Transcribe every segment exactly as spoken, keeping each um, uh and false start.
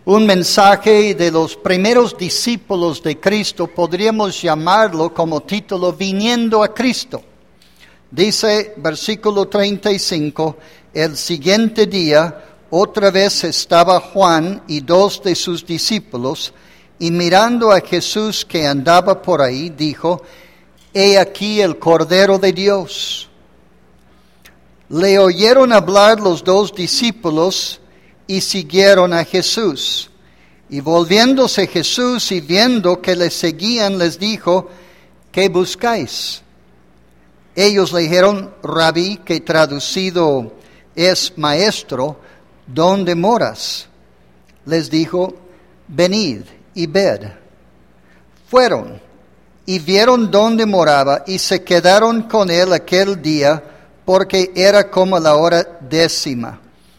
un mensaje de los primeros discípulos de Cristo, podríamos llamarlo como título, Viniendo a Cristo. Dice, versículo treinta y cinco, el siguiente día, otra vez estaba Juan y dos de sus discípulos, y mirando a Jesús que andaba por ahí, dijo, he aquí el Cordero de Dios. Le oyeron hablar los dos discípulos y siguieron a Jesús. Y volviéndose Jesús y viendo que le seguían, les dijo, ¿qué buscáis? Ellos le dijeron, Rabí, que traducido es maestro, ¿dónde moras? Les dijo, venid y ved. Fueron y vieron dónde moraba y se quedaron con él aquel día, porque era como la hora décima.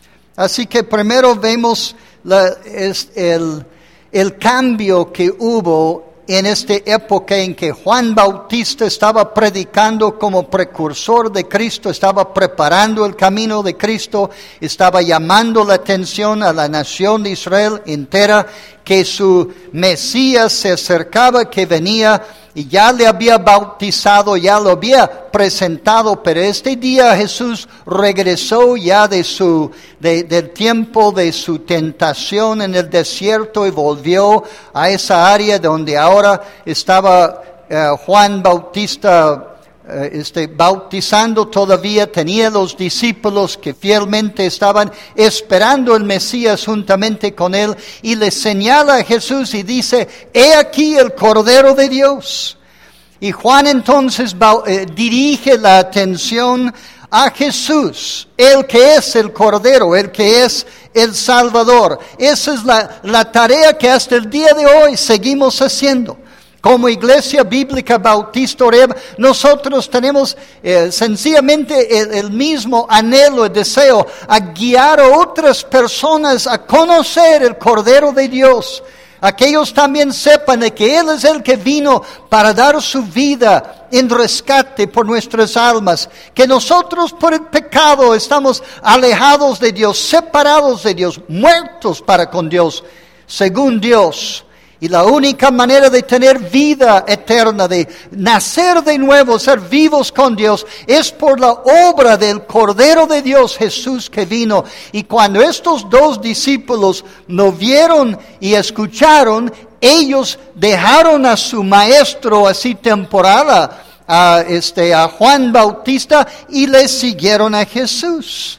Así que primero vemos la, es el, el cambio que hubo en esta época en que Juan Bautista estaba predicando como precursor de Cristo, estaba preparando el camino de Cristo, estaba llamando la atención a la nación de Israel entera, que su Mesías se acercaba, que venía, y ya le había bautizado, ya lo había presentado, pero este día Jesús regresó ya de su, de, del tiempo de su tentación en el desierto y volvió a esa área donde ahora estaba uh, Juan Bautista uh, este, bautizando todavía, tenía los discípulos que fielmente estaban esperando el Mesías juntamente con él, y le señala a Jesús y dice, he aquí el Cordero de Dios. Y Juan entonces eh, dirige la atención a Jesús, el que es el Cordero, el que es el Salvador. Esa es la, la tarea que hasta el día de hoy seguimos haciendo. Como Iglesia Bíblica Bautista Oreb, nosotros tenemos eh, sencillamente el, el mismo anhelo y deseo a guiar a otras personas a conocer el Cordero de Dios. A que ellos también sepan de que Él es el que vino para dar su vida en rescate por nuestras almas. Que nosotros por el pecado estamos alejados de Dios, separados de Dios, muertos para con Dios, según Dios. Y la única manera de tener vida eterna, de nacer de nuevo, ser vivos con Dios, es por la obra del Cordero de Dios, Jesús, que vino. Y cuando estos dos discípulos lo vieron y escucharon, ellos dejaron a su maestro así temporal, a, a, este, a Juan Bautista, y le siguieron a Jesús.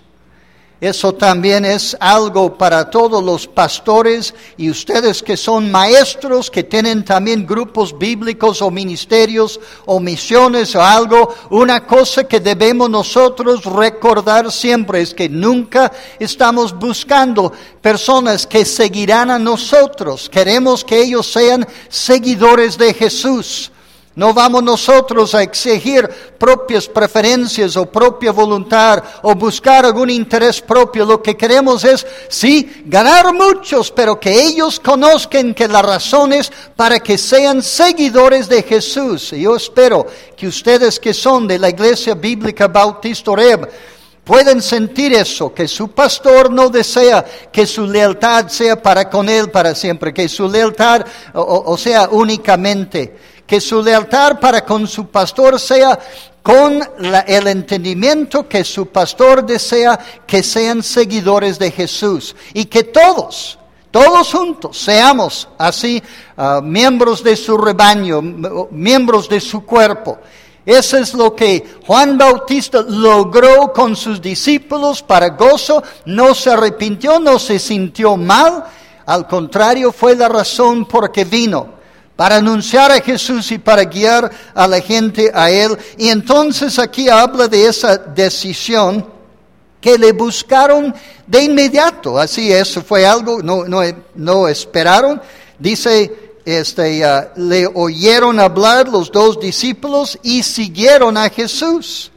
Eso también es algo para todos los pastores y ustedes que son maestros, que tienen también grupos bíblicos o ministerios o misiones o algo. Una cosa que debemos nosotros recordar siempre es que nunca estamos buscando personas que seguirán a nosotros. Queremos que ellos sean seguidores de Jesús. No vamos nosotros a exigir propias preferencias o propia voluntad o buscar algún interés propio. Lo que queremos es, sí, ganar muchos, pero que ellos conozcan que la razón es para que sean seguidores de Jesús. Y yo espero que ustedes que son de la Iglesia Bíblica Bautista Oreb pueden sentir eso, que su pastor no desea que su lealtad sea para con él para siempre, que su lealtad o, o sea únicamente. Que su lealtad para con su pastor sea con la, el entendimiento que su pastor desea que sean seguidores de Jesús. Y que todos, todos juntos seamos así uh, miembros de su rebaño, miembros de su cuerpo. Eso es lo que Juan Bautista logró con sus discípulos para gozo. No se arrepintió, no se sintió mal. Al contrario, fue la razón por que vino. Para anunciar a Jesús y para guiar a la gente a Él. Y entonces aquí habla de esa decisión que le buscaron de inmediato. Así eso fue algo, no, no, no esperaron. Dice, este, uh, le oyeron hablar los dos discípulos y siguieron a Jesús.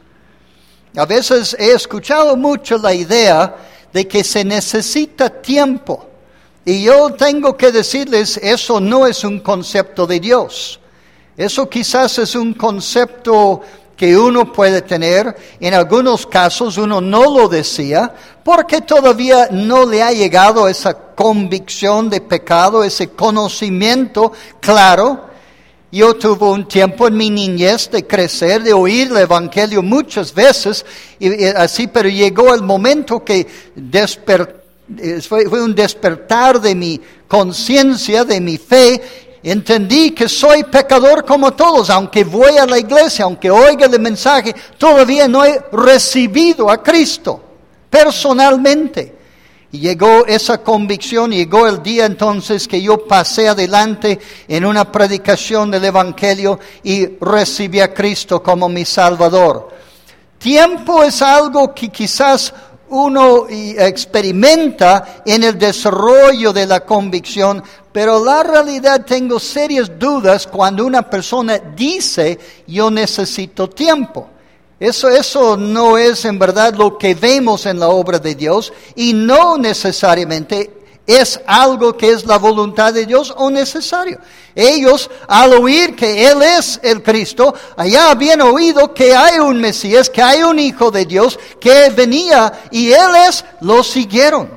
A veces he escuchado mucho la idea de que se necesita tiempo. Y yo tengo que decirles, eso no es un concepto de Dios. Eso quizás es un concepto que uno puede tener. En algunos casos uno no lo decía, porque todavía no le ha llegado esa convicción de pecado, ese conocimiento claro. Yo tuve un tiempo en mi niñez de crecer, de oír el Evangelio muchas veces, y, y así, pero llegó el momento que desper, fue, fue un despertar de mi conciencia, de mi fe. Entendí que soy pecador como todos, aunque voy a la iglesia, aunque oiga el mensaje, todavía no he recibido a Cristo personalmente. Y llegó esa convicción, llegó el día entonces que yo pasé adelante en una predicación del Evangelio y recibí a Cristo como mi Salvador. Tiempo es algo que quizás uno experimenta en el desarrollo de la convicción, pero la realidad tengo serias dudas cuando una persona dice yo necesito tiempo. Eso, eso no es en verdad lo que vemos en la obra de Dios y no necesariamente es algo que es la voluntad de Dios o necesario. Ellos, al oír que Él es el Cristo, allá habían oído que hay un Mesías, que hay un Hijo de Dios, que venía y Él es, lo siguieron.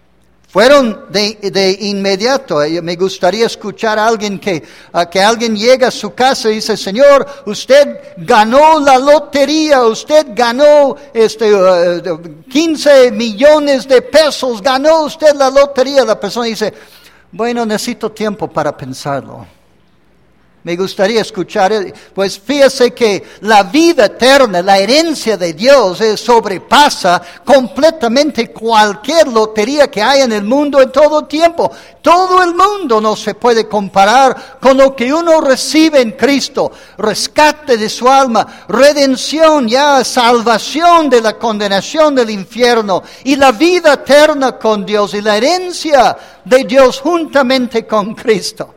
Fueron de, de inmediato. Me gustaría escuchar a alguien que, a que alguien llega a su casa y dice, Señor, usted ganó la lotería, usted ganó este, uh, quince millones de pesos, ganó usted la lotería. La persona dice, bueno, necesito tiempo para pensarlo. Me gustaría escuchar, pues fíjese que la vida eterna, la herencia de Dios eh, sobrepasa completamente cualquier lotería que hay en el mundo en todo tiempo. Todo el mundo no se puede comparar con lo que uno recibe en Cristo. Rescate de su alma, redención, ya salvación de la condenación del infierno y la vida eterna con Dios y la herencia de Dios juntamente con Cristo.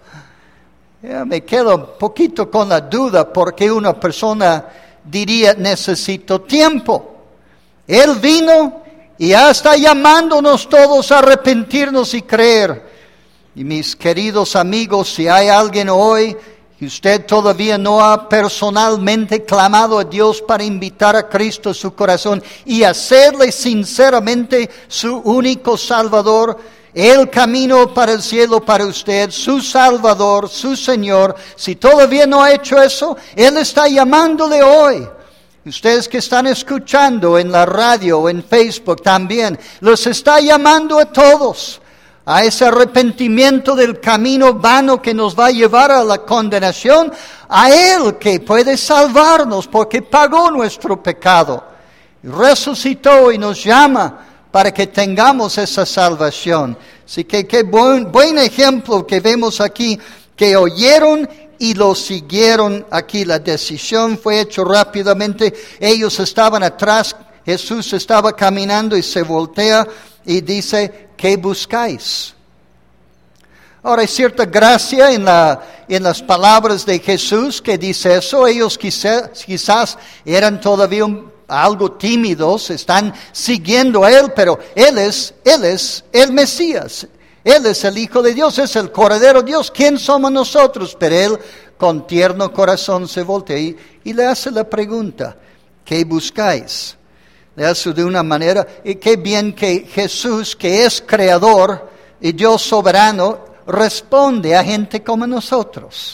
Ya me quedo un poquito con la duda porque una persona diría necesito tiempo. Él vino y ya está llamándonos todos a arrepentirnos y creer. Y mis queridos amigos, si hay alguien hoy y usted todavía no ha personalmente clamado a Dios para invitar a Cristo a su corazón y hacerle sinceramente su único Salvador, el camino para el cielo para usted, su Salvador, su Señor. Si todavía no ha hecho eso, Él está llamándole hoy. Ustedes que están escuchando en la radio o en Facebook también, los está llamando a todos a ese arrepentimiento del camino vano que nos va a llevar a la condenación, a Él que puede salvarnos porque pagó nuestro pecado, resucitó y nos llama para que tengamos esa salvación. Así que qué buen, buen ejemplo que vemos aquí, que oyeron y lo siguieron aquí. La decisión fue hecha rápidamente. Ellos estaban atrás, Jesús estaba caminando y se voltea y dice, ¿qué buscáis? Ahora hay cierta gracia en, la, en las palabras de Jesús que dice eso. Ellos quizás, quizás eran todavía un algo tímidos, están siguiendo a Él, pero Él es, Él es el Mesías, Él es el Hijo de Dios, es el Cordero de Dios. ¿Quién somos nosotros? Pero Él con tierno corazón se voltea y, y le hace la pregunta, ¿qué buscáis? Le hace de una manera, y qué bien que Jesús, que es creador y Dios soberano, responde a gente como nosotros.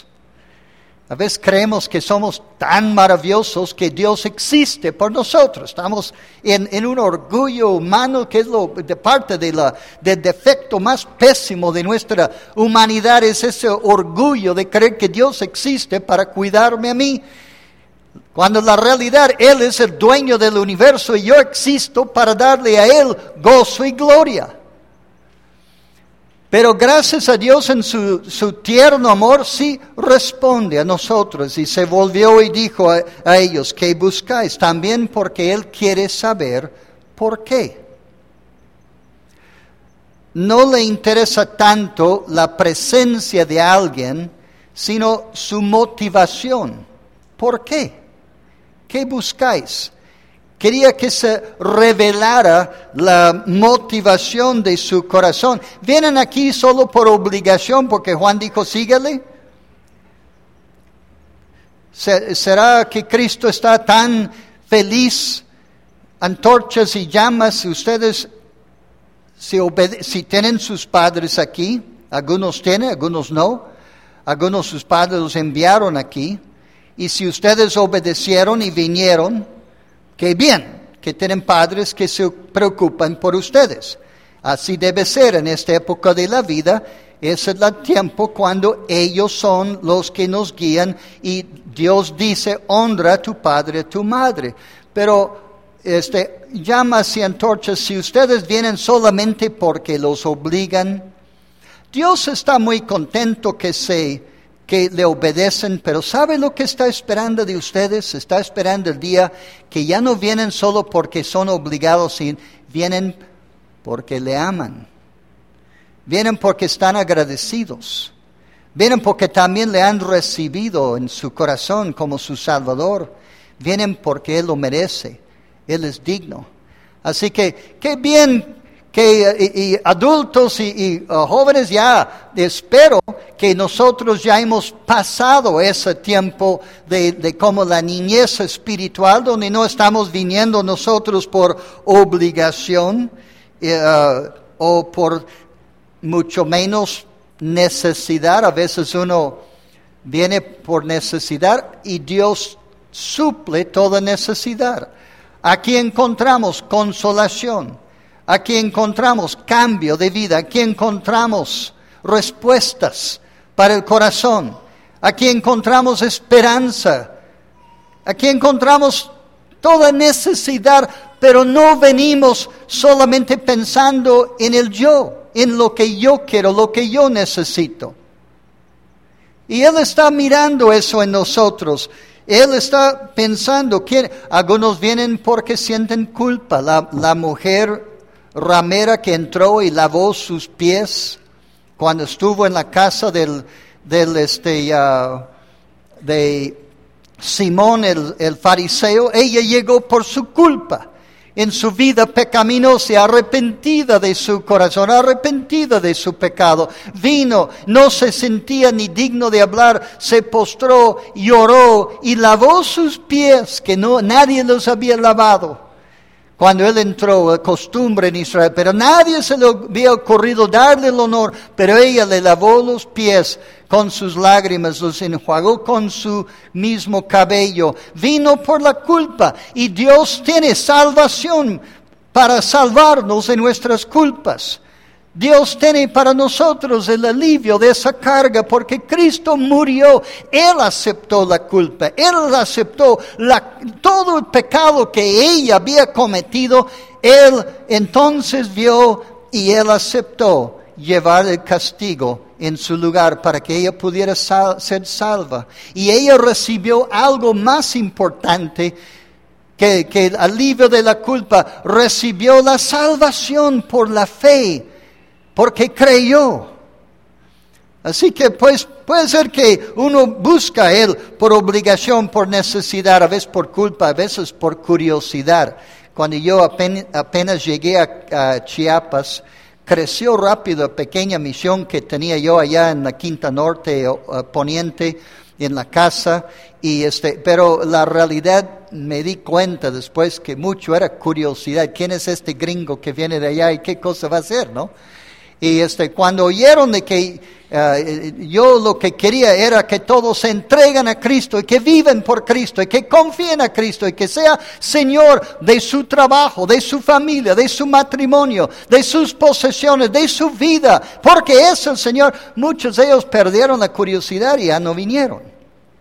A veces creemos que somos tan maravillosos que Dios existe por nosotros. Estamos en, en un orgullo humano que es lo de parte de la, del defecto más pésimo de nuestra humanidad. Es ese orgullo de creer que Dios existe para cuidarme a mí. Cuando en la realidad Él es el dueño del universo y yo existo para darle a Él gozo y gloria. Pero gracias a Dios en su, su tierno amor sí responde a nosotros y se volvió y dijo a, a ellos, ¿qué buscáis? También porque Él quiere saber por qué. No le interesa tanto la presencia de alguien, sino su motivación. ¿Por qué? ¿Qué buscáis? Quería que se revelara la motivación de su corazón. ¿Vienen aquí solo por obligación porque Juan dijo síguele? ¿Será que Cristo está tan feliz, antorchas y llamas, ustedes si, obede- si tienen sus padres aquí, algunos tienen, algunos no, algunos sus padres los enviaron aquí, y si ustedes obedecieron y vinieron, qué bien, que tienen padres que se preocupan por ustedes. Así debe ser en esta época de la vida. Es el tiempo cuando ellos son los que nos guían y Dios dice, honra a tu padre, a tu madre. Pero este, llamas y antorchas, si ustedes vienen solamente porque los obligan, Dios está muy contento que se, que le obedecen, pero ¿sabe lo que está esperando de ustedes? Está esperando el día que ya no vienen solo porque son obligados, sino vienen porque le aman. Vienen porque están agradecidos. Vienen porque también le han recibido en su corazón como su Salvador. Vienen porque Él lo merece. Él es digno. Así que, qué bien que y, y adultos y, y uh, jóvenes ya, espero que nosotros ya hemos pasado ese tiempo de, de como la niñez espiritual, donde no estamos viniendo nosotros por obligación, Uh, o por mucho menos necesidad. A veces uno viene por necesidad y Dios suple toda necesidad. Aquí encontramos consolación, aquí encontramos cambio de vida, aquí encontramos respuestas para el corazón, aquí encontramos esperanza, aquí encontramos toda necesidad. Pero no venimos solamente pensando en el yo, en lo que yo quiero, lo que yo necesito. Y Él está mirando eso en nosotros. Él está pensando que algunos vienen porque sienten culpa. La, la mujer ramera que entró y lavó sus pies cuando estuvo en la casa del, del este, uh, de Simón el, el fariseo, ella llegó por su culpa. En su vida pecaminosa, arrepentida de su corazón, arrepentida de su pecado. Vino, no se sentía ni digno de hablar, se postró, lloró y lavó sus pies, que no, nadie los había lavado. Cuando él entró, la costumbre en Israel, pero nadie se le había ocurrido darle el honor, pero ella le lavó los pies con sus lágrimas, los enjuagó con su mismo cabello. Vino por la culpa y Dios tiene salvación para salvarnos de nuestras culpas. Dios tiene para nosotros el alivio de esa carga porque Cristo murió. Él aceptó la culpa. Él aceptó la, todo el pecado que ella había cometido. Él entonces vio y Él aceptó llevar el castigo en su lugar para que ella pudiera sal, ser salva. Y ella recibió algo más importante que, que el alivio de la culpa. Recibió la salvación por la fe. Porque creyó. Así que pues puede ser que uno busca a Él por obligación, por necesidad, a veces por culpa, a veces por curiosidad. Cuando yo apenas, apenas llegué a, a Chiapas, creció rápido la pequeña misión que tenía yo allá en la Quinta Norte, uh, Poniente, en la casa. Y este, pero la realidad me di cuenta después que mucho era curiosidad. ¿Quién es este gringo que viene de allá y qué cosa va a hacer, no? Y este, cuando oyeron de que uh, yo lo que quería era que todos se entreguen a Cristo y que viven por Cristo y que confíen a Cristo y que sea Señor de su trabajo, de su familia, de su matrimonio, de sus posesiones, de su vida, porque es el Señor. Muchos de ellos perdieron la curiosidad y ya no vinieron.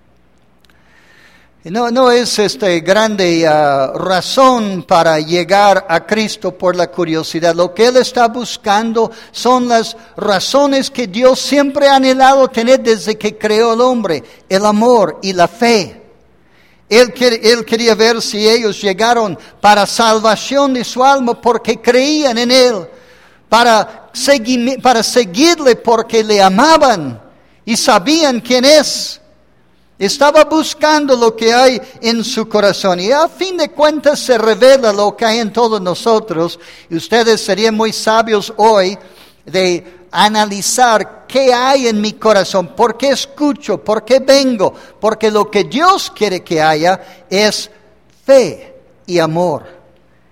No, no es este grande uh, razón para llegar a Cristo por la curiosidad. Lo que Él está buscando son las razones que Dios siempre ha anhelado tener desde que creó al hombre: el amor y la fe. Él, él quería ver si ellos llegaron para salvación de su alma porque creían en Él, para, segui, para seguirle porque le amaban y sabían quién es. Estaba buscando lo que hay en su corazón y a fin de cuentas se revela lo que hay en todos nosotros. Y ustedes serían muy sabios hoy de analizar qué hay en mi corazón, por qué escucho, por qué vengo. Porque lo que Dios quiere que haya es fe y amor.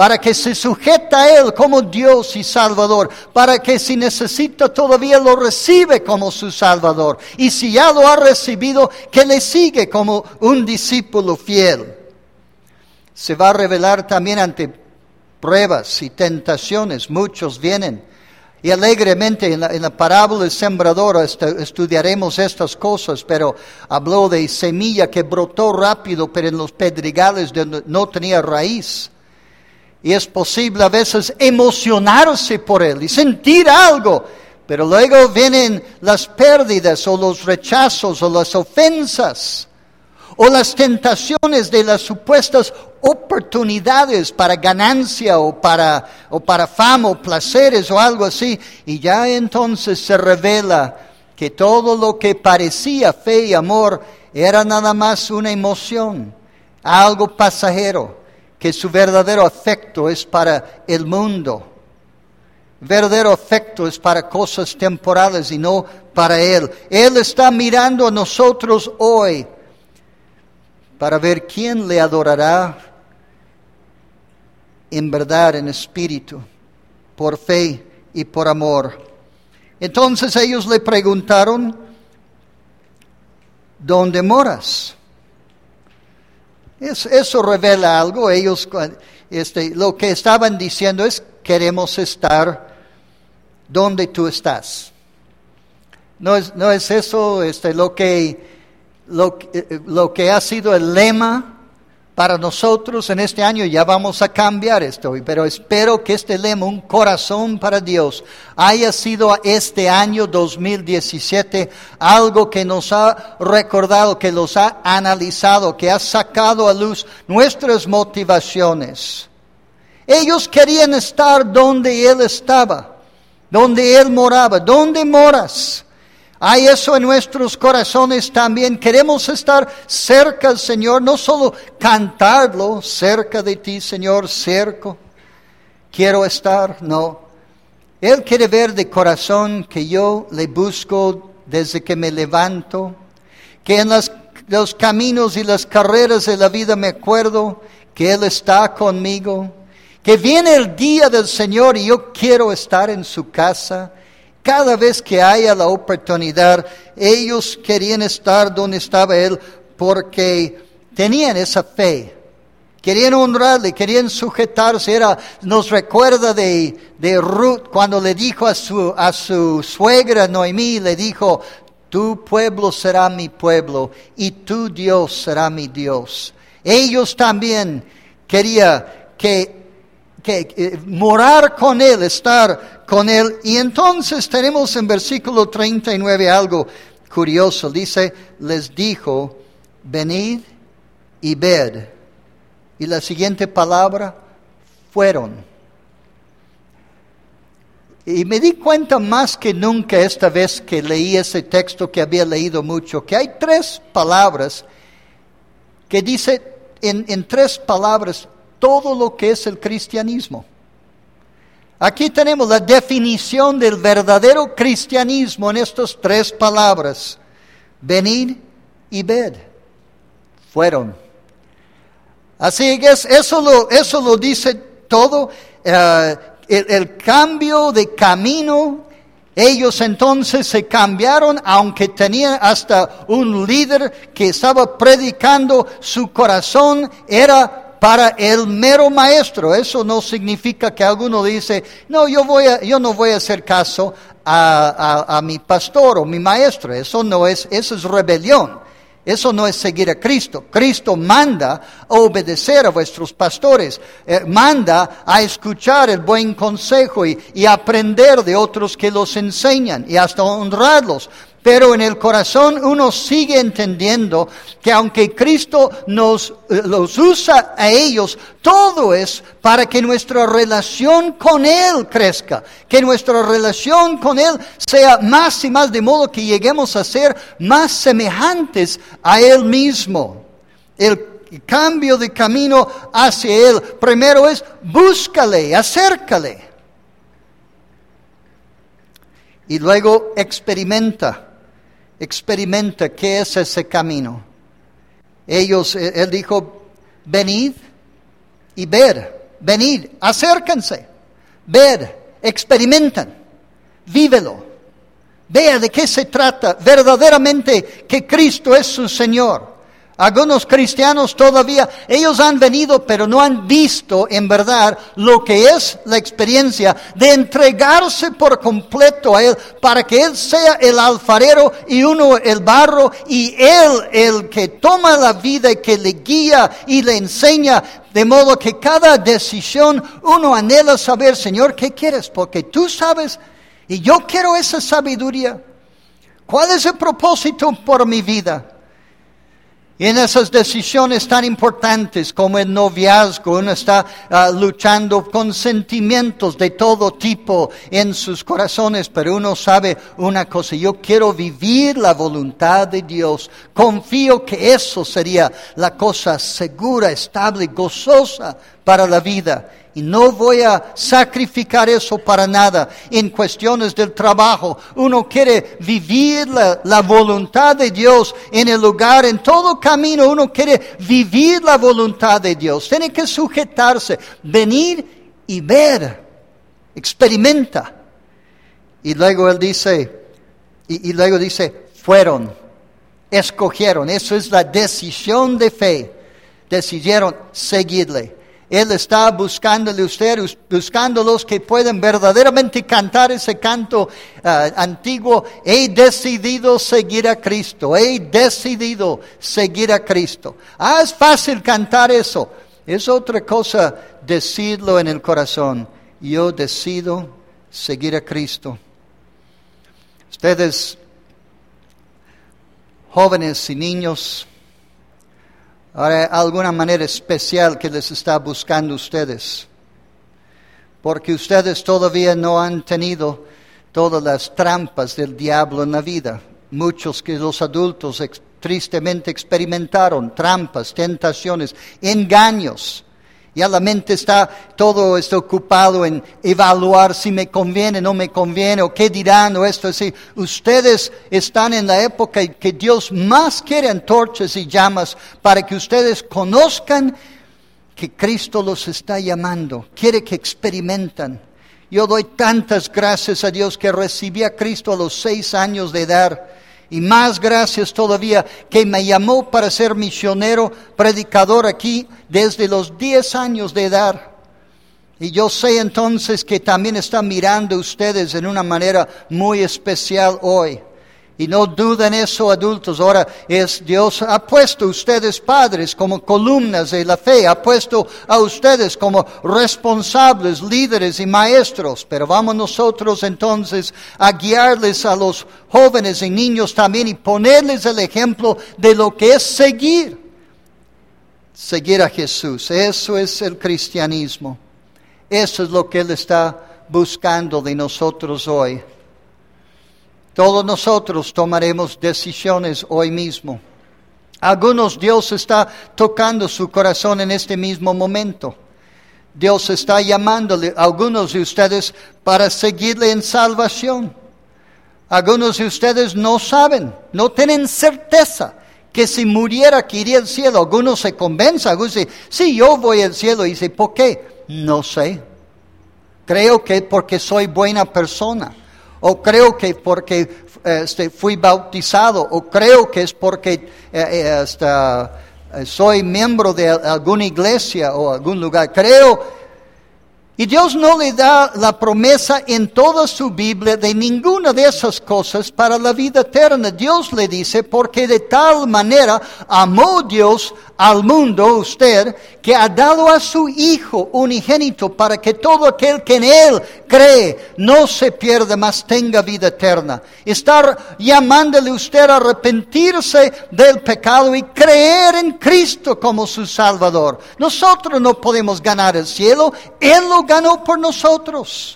para que se sujeta a Él como Dios y Salvador, para que si necesita todavía lo recibe como su Salvador, y si ya lo ha recibido, que le sigue como un discípulo fiel. Se va a revelar también ante pruebas y tentaciones, muchos vienen. Y alegremente en la, en la parábola del sembrador est- estudiaremos estas cosas, pero habló de semilla que brotó rápido, pero en los pedregales donde no tenía raíz. Y es posible a veces emocionarse por él y sentir algo, pero luego vienen las pérdidas o los rechazos o las ofensas o las tentaciones de las supuestas oportunidades para ganancia o para, o para fama o placeres o algo así. Y ya entonces se revela que todo lo que parecía fe y amor era nada más una emoción, algo pasajero, que su verdadero afecto es para el mundo. Verdadero afecto es para cosas temporales y no para Él. Él está mirando a nosotros hoy para ver quién le adorará en verdad, en espíritu, por fe y por amor. Entonces ellos le preguntaron, ¿dónde moras? Es, eso revela algo. Ellos, este, lo que estaban diciendo es, queremos estar donde tú estás. No es, no es eso este, lo que... Lo, lo que ha sido el lema para nosotros en este año. Ya vamos a cambiar esto, pero espero que este lema, un corazón para Dios, haya sido este año dos mil diecisiete algo que nos ha recordado, que los ha analizado, que ha sacado a luz nuestras motivaciones. Ellos querían estar donde Él estaba, donde Él moraba. ¿Dónde moras? Hay eso en nuestros corazones también. Queremos estar cerca del Señor, no solo cantarlo, cerca de ti, Señor, cerca. Quiero estar, no. Él quiere ver de corazón que yo le busco desde que me levanto, que en las, los caminos y las carreras de la vida me acuerdo que Él está conmigo, que viene el día del Señor y yo quiero estar en su casa. Cada vez que haya la oportunidad, ellos querían estar donde estaba Él porque tenían esa fe. Querían honrarle, querían sujetarse. Era, nos recuerda de, de Ruth cuando le dijo a su, a su suegra Noemí, le dijo, tu pueblo será mi pueblo y tu Dios será mi Dios. Ellos también querían que que eh, morar con Él, estar con Él. Y entonces tenemos en versículo treinta y nueve algo curioso. Dice, les dijo, venid y ved. Y la siguiente palabra, fueron. Y me di cuenta más que nunca esta vez que leí ese texto que había leído mucho, que hay tres palabras que dice en, en tres palabras todo lo que es el cristianismo. Aquí tenemos la definición del verdadero cristianismo en estas tres palabras. Venid y ved. Fueron. Así que es, eso, lo, eso lo dice todo. Uh, el, el cambio de camino. Ellos entonces se cambiaron, aunque tenían hasta un líder que estaba predicando, su corazón era para el mero maestro. Eso no significa que alguno dice, no, yo, voy a, yo no voy a hacer caso a, a, a mi pastor o mi maestro. Eso no es, eso es rebelión. Eso no es seguir a Cristo. Cristo manda a obedecer a vuestros pastores. Eh, manda a escuchar el buen consejo y, y aprender de otros que los enseñan y hasta honrarlos. Pero en el corazón uno sigue entendiendo que aunque Cristo nos los usa a ellos, todo es para que nuestra relación con Él crezca, que nuestra relación con Él sea más y más, de modo que lleguemos a ser más semejantes a Él mismo. El cambio de camino hacia Él, primero es búscale, acércale. Y luego experimenta. Experimenta qué es ese camino. Ellos, él dijo, venid y ver. venid, acérquense, ved, experimentan, vívelo. Vea de qué se trata verdaderamente que Cristo es su Señor. Algunos cristianos todavía, ellos han venido, pero no han visto en verdad lo que es la experiencia de entregarse por completo a Él, para que Él sea el alfarero y uno el barro, y Él el que toma la vida y que le guía y le enseña, de modo que cada decisión uno anhela saber, Señor, ¿qué quieres? Porque tú sabes, y yo quiero esa sabiduría. ¿Cuál es el propósito por mi vida? Y en esas decisiones tan importantes como el noviazgo, uno está uh, luchando con sentimientos de todo tipo en sus corazones, pero uno sabe una cosa: yo quiero vivir la voluntad de Dios. Confío que eso sería la cosa segura, estable, gozosa para la vida. Y no voy a sacrificar eso para nada. En cuestiones del trabajo, uno quiere vivir la, la voluntad de Dios en el lugar, en todo camino uno quiere vivir la voluntad de Dios. Tiene que sujetarse, venir y ver, experimenta. Y luego él dice, y, y luego dice, fueron, escogieron. Eso es la decisión de fe. Decidieron seguirle. Él está buscándole a usted, buscando los que pueden verdaderamente cantar ese canto uh, antiguo. He decidido seguir a Cristo. He decidido seguir a Cristo. Ah, es fácil cantar eso. Es otra cosa decirlo en el corazón. Yo decido seguir a Cristo. Ustedes, jóvenes y niños, ahora, alguna manera especial que les está buscando ustedes, porque ustedes todavía no han tenido todas las trampas del diablo en la vida. Muchos que los adultos ex- tristemente experimentaron trampas, tentaciones, engaños. Ya la mente está, todo está ocupado en evaluar si me conviene, no me conviene, o qué dirán, o esto así. Ustedes están en la época que Dios más quiere antorchas y llamas para que ustedes conozcan que Cristo los está llamando. Quiere que experimentan. Yo doy tantas gracias a Dios que recibí a Cristo a los seis años de edad. Y más gracias todavía que me llamó para ser misionero, predicador aquí desde los diez años de edad. Y yo sé entonces que también está mirando ustedes en una manera muy especial hoy. Y no duden eso, adultos. Ahora es Dios ha puesto a ustedes padres como columnas de la fe. Ha puesto a ustedes como responsables, líderes y maestros. Pero vamos nosotros entonces a guiarles a los jóvenes y niños también y ponerles el ejemplo de lo que es seguir. Seguir a Jesús. Eso es el cristianismo. Eso es lo que Él está buscando de nosotros hoy. Todos nosotros tomaremos decisiones hoy mismo. Algunos Dios está tocando su corazón en este mismo momento. Dios está llamándole a algunos de ustedes para seguirle en salvación. Algunos de ustedes no saben, no tienen certeza que si muriera que iría al cielo. Algunos se convencen, algunos dicen, sí, yo voy al cielo. Y dice, ¿por qué? No sé. Creo que porque soy buena persona. O creo que porque este, fui bautizado, o creo que es porque eh, hasta, eh, soy miembro de alguna iglesia o algún lugar. Creo. Y Dios no le da la promesa en toda su Biblia de ninguna de esas cosas para la vida eterna. Dios le dice, porque de tal manera amó Dios al mundo, usted, que ha dado a su Hijo unigénito para que todo aquel que en Él cree no se pierda, mas tenga vida eterna. Está llamándole usted a arrepentirse del pecado y creer en Cristo como su Salvador. Nosotros no podemos ganar el cielo, Él lo ganó por nosotros.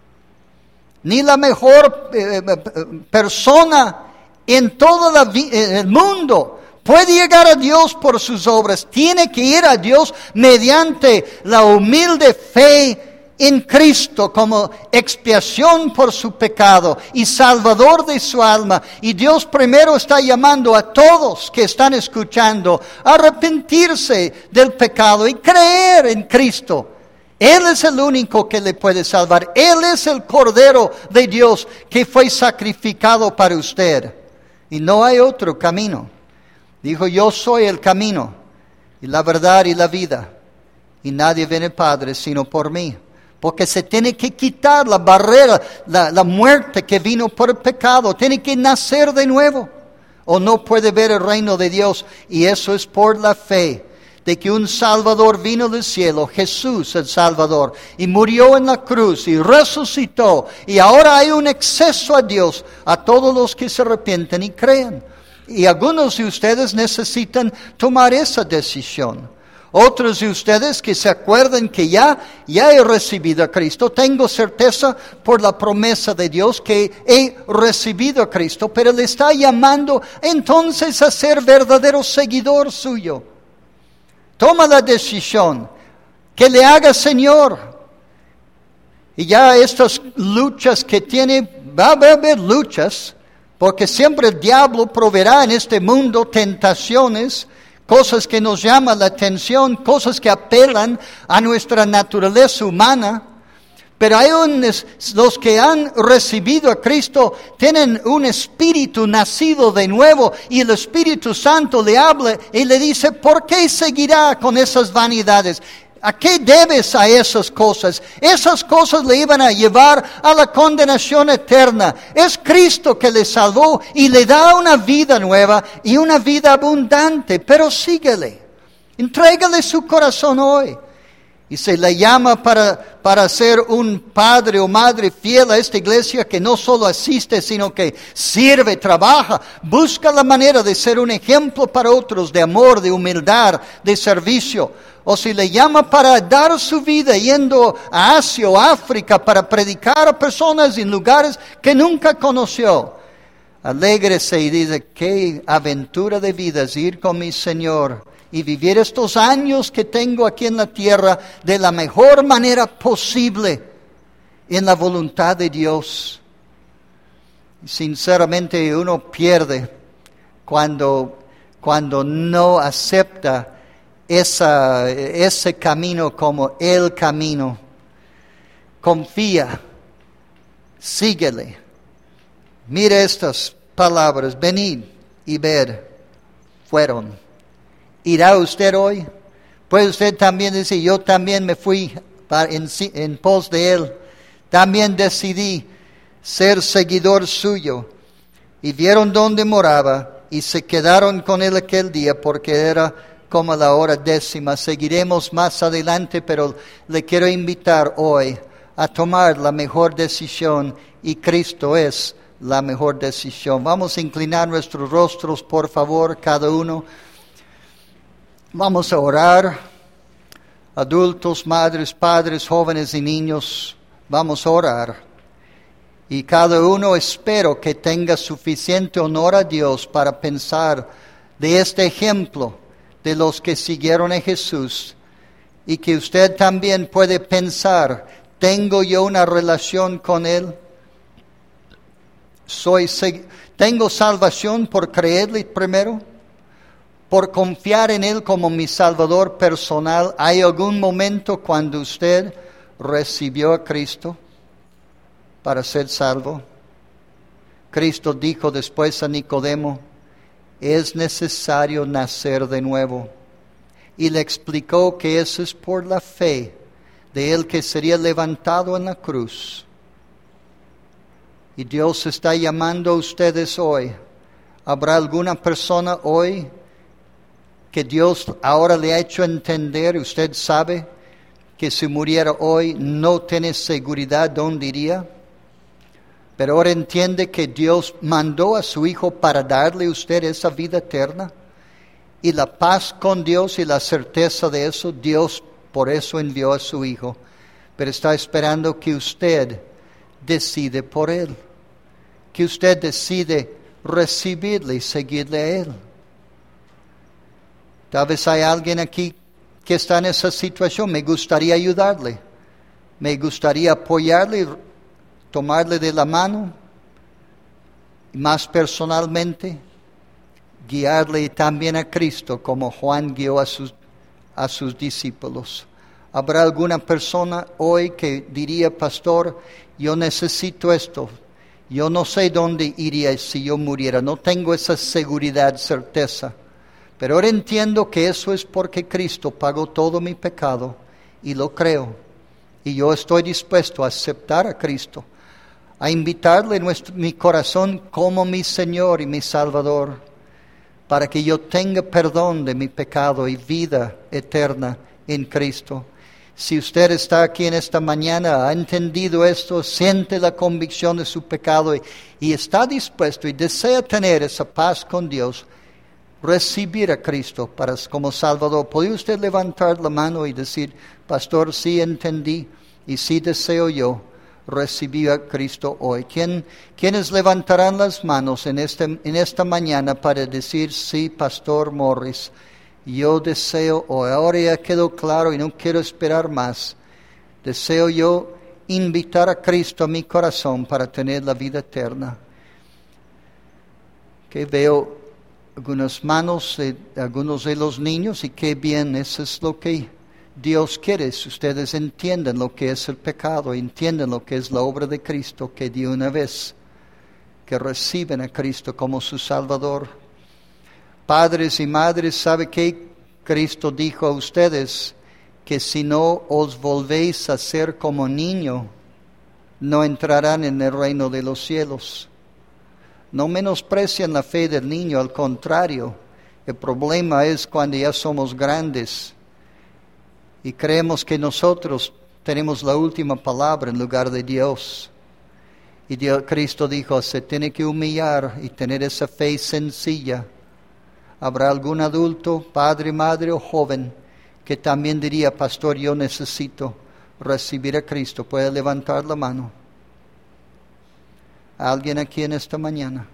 Ni la mejor eh, persona en todo la vi- el mundo puede llegar a Dios por sus obras. Tiene que ir a Dios mediante la humilde fe en Cristo como expiación por su pecado y salvador de su alma. Y Dios primero está llamando a todos que están escuchando a arrepentirse del pecado y creer en Cristo. Él es el único que le puede salvar. Él es el Cordero de Dios que fue sacrificado para usted. Y no hay otro camino. Dijo, yo soy el camino y la verdad y la vida. Y nadie viene al Padre sino por mí. Porque se tiene que quitar la barrera, la, la muerte que vino por el pecado. Tiene que nacer de nuevo. O no puede ver el reino de Dios. Y eso es por la fe de que un Salvador vino del cielo, Jesús el Salvador, y murió en la cruz y resucitó. Y ahora hay un acceso a Dios a todos los que se arrepienten y creen. Y algunos de ustedes necesitan tomar esa decisión. Otros de ustedes que se acuerdan que ya, ya he recibido a Cristo, tengo certeza por la promesa de Dios que he recibido a Cristo, pero le está llamando entonces a ser verdadero seguidor suyo. Toma la decisión que le haga Señor. Y ya estas luchas que tiene, va a haber luchas, porque siempre el diablo proveerá en este mundo tentaciones, cosas que nos llaman la atención, cosas que apelan a nuestra naturaleza humana. Pero hay unos, los que han recibido a Cristo tienen un espíritu nacido de nuevo y el Espíritu Santo le habla y le dice, ¿por qué seguirá con esas vanidades? ¿A qué debes a esas cosas? Esas cosas le iban a llevar a la condenación eterna. Es Cristo que le salvó y le da una vida nueva y una vida abundante, pero síguele. Entrégale su corazón hoy. Y se le llama para, para ser un padre o madre fiel a esta iglesia que no solo asiste, sino que sirve, trabaja, busca la manera de ser un ejemplo para otros de amor, de humildad, de servicio. O si le llama para dar su vida yendo a Asia o África para predicar a personas en lugares que nunca conoció. Alégrese y dice, qué aventura de vida es ir con mi Señor y vivir estos años que tengo aquí en la tierra de la mejor manera posible en la voluntad de Dios. Sinceramente uno pierde cuando, cuando no acepta esa, ese camino como el camino. Confía, síguele. Mire estas palabras, venid y ved, fueron. ¿Irá usted hoy? Puede usted también decir, yo también me fui en, en pos de Él. También decidí ser seguidor suyo. Y vieron dónde moraba y se quedaron con Él aquel día porque era como la hora décima. Seguiremos más adelante, pero le quiero invitar hoy a tomar la mejor decisión y Cristo es la mejor decisión. Vamos a inclinar nuestros rostros, por favor, cada uno. Vamos a orar, adultos, madres, padres, jóvenes y niños, vamos a orar. Y cada uno espero que tenga suficiente honor a Dios para pensar de este ejemplo de los que siguieron a Jesús. Y que usted también puede pensar, ¿tengo yo una relación con Él? Soy, ¿Tengo salvación por creerle primero? Por confiar en Él como mi Salvador personal. ¿Hay algún momento cuando usted recibió a Cristo para ser salvo? Cristo dijo después a Nicodemo, es necesario nacer de nuevo. Y le explicó que eso es por la fe de Él que sería levantado en la cruz. Y Dios está llamando a ustedes hoy. ¿Habrá alguna persona hoy que Dios ahora le ha hecho entender? Usted sabe que si muriera hoy no tiene seguridad dónde iría. Pero ahora entiende que Dios mandó a su Hijo para darle a usted esa vida eterna. Y la paz con Dios y la certeza de eso, Dios por eso envió a su Hijo. Pero está esperando que usted decide por Él. Que usted decide recibirle y seguirle a Él. Tal vez hay alguien aquí que está en esa situación. Me gustaría ayudarle. Me gustaría apoyarle, tomarle de la mano. Y más personalmente, guiarle también a Cristo como Juan guió a sus, a sus discípulos. ¿Habrá alguna persona hoy que diría, pastor, yo necesito esto? Yo no sé dónde iría si yo muriera, no tengo esa seguridad, certeza. Pero ahora entiendo que eso es porque Cristo pagó todo mi pecado y lo creo. Y yo estoy dispuesto a aceptar a Cristo, a invitarle en nuestro, mi corazón como mi Señor y mi Salvador, para que yo tenga perdón de mi pecado y vida eterna en Cristo. Si usted está aquí en esta mañana, ha entendido esto, siente la convicción de su pecado y, y está dispuesto y desea tener esa paz con Dios, recibir a Cristo para, como Salvador, ¿puede usted levantar la mano y decir, pastor, sí entendí y sí deseo yo recibir a Cristo hoy? ¿Quién, ¿Quiénes levantarán las manos en, este, en esta mañana para decir, sí, pastor Morris, yo deseo, o ahora ya quedó claro y no quiero esperar más, deseo yo invitar a Cristo a mi corazón para tener la vida eterna? Que veo algunas manos de algunos de los niños y qué bien, eso es lo que Dios quiere. Si ustedes entienden lo que es el pecado, entienden lo que es la obra de Cristo que dio una vez, que reciben a Cristo como su Salvador. Padres y madres, ¿sabe qué? Cristo dijo a ustedes que si no os volvéis a ser como niño, no entrarán en el reino de los cielos. No menosprecien la fe del niño, al contrario. El problema es cuando ya somos grandes y creemos que nosotros tenemos la última palabra en lugar de Dios. Y Dios, Cristo dijo, se tiene que humillar y tener esa fe sencilla. Habrá algún adulto, padre, madre o joven que también diría, pastor, yo necesito recibir a Cristo. ¿Puede levantar la mano? ¿Alguien aquí en esta mañana?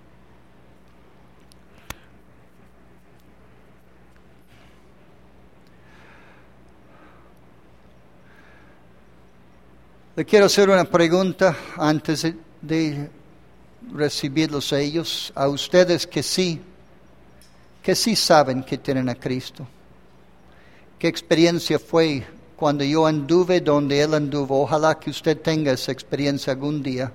Le quiero hacer una pregunta antes de, de recibirlos a ellos, a ustedes que sí, que sí saben que tienen a Cristo. ¿Qué experiencia fue cuando yo anduve donde Él anduvo? Ojalá que usted tenga esa experiencia algún día.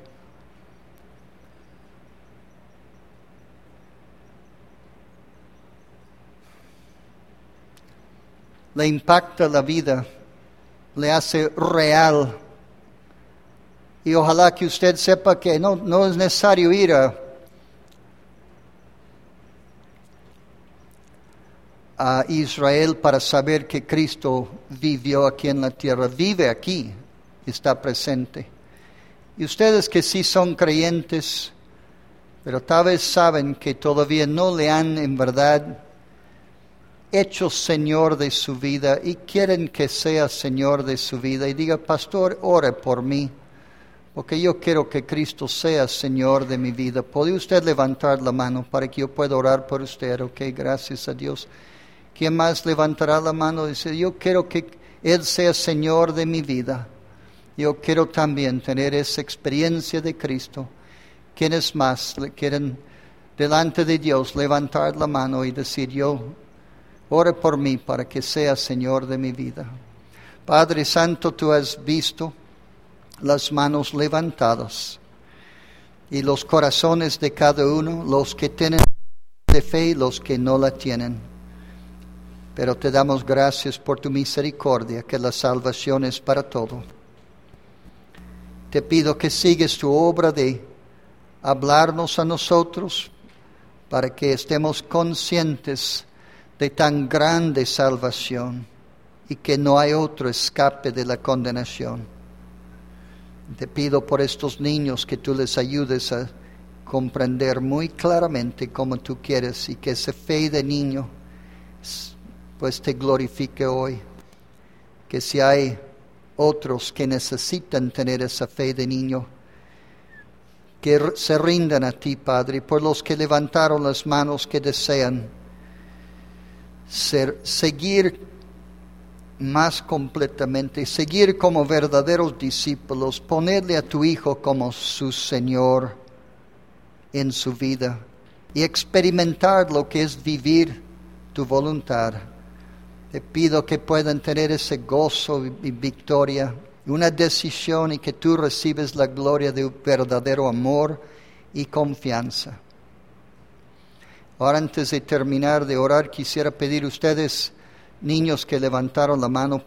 Le impacta la vida, le hace real. Y ojalá que usted sepa que no, no es necesario ir a, a Israel para saber que Cristo vivió aquí en la tierra. Vive aquí, está presente. Y ustedes que sí son creyentes, pero tal vez saben que todavía no le han en verdad hecho Señor de su vida y quieren que sea Señor de su vida. Y diga, pastor, ore por mí, porque yo quiero que Cristo sea Señor de mi vida. ¿Puede usted levantar la mano para que yo pueda orar por usted? Ok, gracias a Dios. ¿Quién más levantará la mano y dice, yo quiero que Él sea Señor de mi vida? Yo quiero también tener esa experiencia de Cristo. ¿Quiénes más quieren delante de Dios levantar la mano y decir, yo ore por mí para que sea Señor de mi vida? Padre Santo, tú has visto las manos levantadas y los corazones de cada uno, los que tienen de fe y los que no la tienen. Pero te damos gracias por tu misericordia, que la salvación es para todo. Te pido que sigues tu obra de hablarnos a nosotros para que estemos conscientes de tan grande salvación y que no hay otro escape de la condenación. Te pido por estos niños que tú les ayudes a comprender muy claramente como tú quieres y que esa fe de niño pues te glorifique hoy. Que si hay otros que necesitan tener esa fe de niño, que se rindan a ti, Padre, por los que levantaron las manos que desean ser, seguir más completamente, seguir como verdaderos discípulos, ponerle a tu Hijo como su Señor en su vida y experimentar lo que es vivir tu voluntad. Te pido que puedan tener ese gozo y, y victoria, una decisión y que tú recibes la gloria de un verdadero amor y confianza. Ahora, antes de terminar de orar, quisiera pedir a ustedes, niños que levantaron la mano,